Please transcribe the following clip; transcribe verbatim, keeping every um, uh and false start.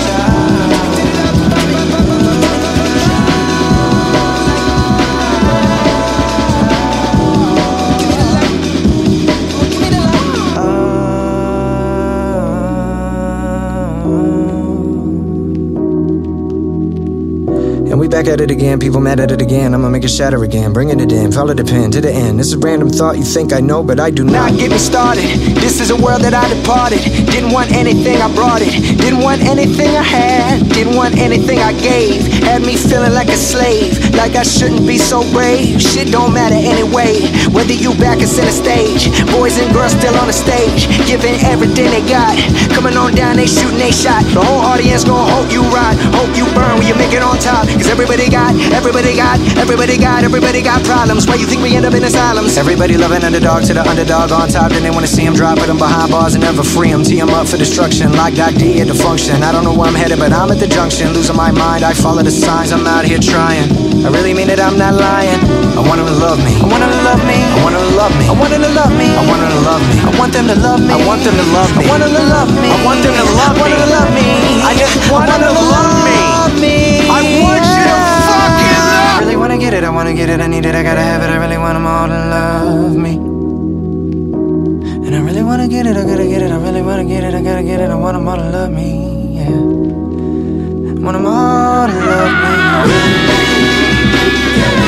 And we back at it again, people mad at it again. I'ma make it shatter again, bringing it in, follow the pen to the end. This is random thought, you think I know, but I do not. Get me started, this is a world that I departed. Didn't want anything, I brought it. Didn't want anything I had, didn't want anything I gave. Had me feeling like a slave, like I shouldn't be so brave. Shit don't matter anyway, whether you back or center stage. Boys and girls still on the stage, giving everything they got. Coming on down, they shooting they shot. The whole audience gon' hope you ride, hope you burn when you make it on top. Cause everybody got, everybody got, everybody got, everybody got problems. Why you think we end up in asylums? Everybody loving underdog to the underdog on top. Then they wanna see him drop, put him behind bars and never free him. Tee him up for destruction, like that D at the function. I don't know where I'm headed, but I'm at the junction. Losing my mind, I follow the signs, I'm out here trying. I really mean it, I'm not lying. I want them to love me, I want them to love me, I want them to love me, I want them to love me, I want them to love me, I want them to love me, I want them to love me, I want them to love me, I want them to love me, I want them to love me, I just want them to love me. I want you to fucking love. I really wanna get it, I wanna get it, I need it, I gotta have it, I really want them all to love me. And I really wanna get it, I gotta get it, I really wanna get it, I gotta get it, I want them all to love me, yeah. I want them all to love me.